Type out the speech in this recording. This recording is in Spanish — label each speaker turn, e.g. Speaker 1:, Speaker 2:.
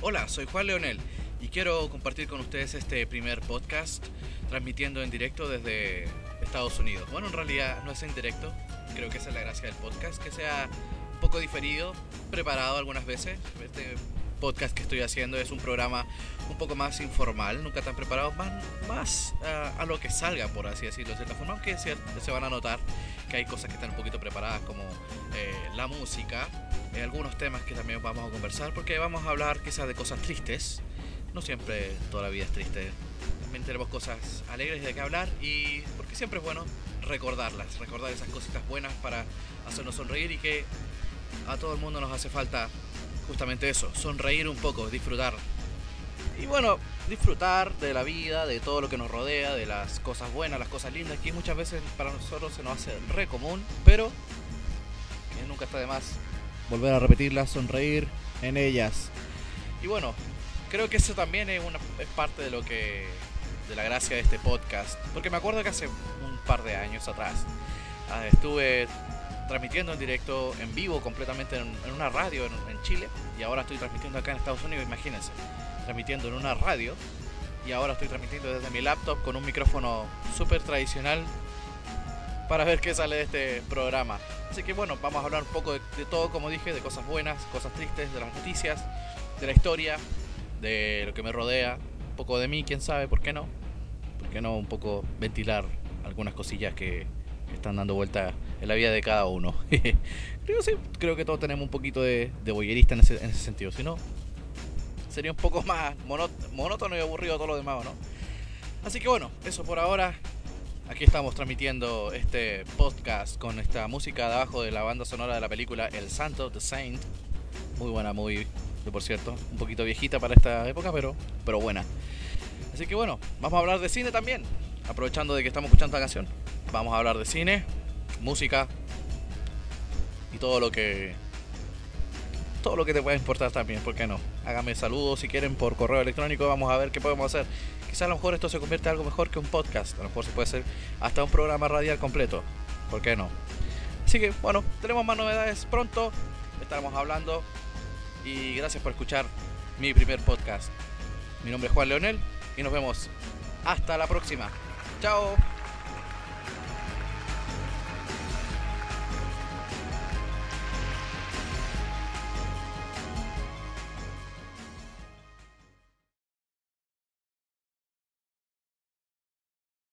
Speaker 1: Hola, soy Juan Leonel y quiero compartir con ustedes este primer podcast transmitiendo en directo desde Estados Unidos. Bueno, en realidad no es en directo, creo que esa es la gracia del podcast, que sea un poco diferido, preparado algunas veces. Este podcast que estoy haciendo es un programa un poco más informal, nunca tan preparado, más a lo que salga, por así decirlo, de cierta forma, aunque se van a notar que hay cosas que están un poquito preparadas, como la música, algunos temas que también vamos a conversar, porque vamos a hablar quizás de cosas tristes. No siempre toda la vida es triste, también tenemos cosas alegres de que hablar, y porque siempre es bueno recordar esas cositas buenas para hacernos sonreír, y que a todo el mundo nos hace falta justamente eso, sonreír un poco, disfrutar. Y bueno, disfrutar de la vida, de todo lo que nos rodea, de las cosas buenas, las cosas lindas, que muchas veces para nosotros se nos hace re común, pero que nunca está de más volver a repetirlas, sonreír en ellas. Y bueno, creo que eso también es parte de la gracia de este podcast, porque me acuerdo que hace un par de años atrás estuve transmitiendo en directo, en vivo, completamente en una radio en Chile, y ahora estoy transmitiendo acá en Estados Unidos. Imagínense, transmitiendo en una radio, y ahora estoy transmitiendo desde mi laptop con un micrófono súper tradicional para ver qué sale de este programa. Así que bueno, vamos a hablar un poco de todo, como dije, de cosas buenas, cosas tristes, de las noticias, de la historia, de lo que me rodea, un poco de mí, quién sabe, ¿por qué no? ¿Por qué no un poco ventilar algunas cosillas que están dando vuelta en la vida de cada uno? Creo que todos tenemos un poquito de voyerista en ese sentido, si no sería un poco más monótono y aburrido todo lo demás, ¿no? Así que bueno, eso por ahora. Aquí estamos transmitiendo este podcast con esta música de abajo de la banda sonora de la película El Santo, The Saint. Muy buena movie, por cierto, un poquito viejita para esta época, pero buena. Así que bueno, vamos a hablar de cine también. Aprovechando de que estamos escuchando esta canción, vamos a hablar de cine, música y todo lo que te pueda importar también, ¿por qué no? Háganme saludos si quieren por correo electrónico, vamos a ver qué podemos hacer. Quizá a lo mejor esto se convierte en algo mejor que un podcast, a lo mejor se puede hacer hasta un programa radial completo, ¿por qué no? Así que bueno, tenemos más novedades pronto, estaremos hablando, y gracias por escuchar mi primer podcast. Mi nombre es Juan Leonel y nos vemos hasta la próxima. Chao.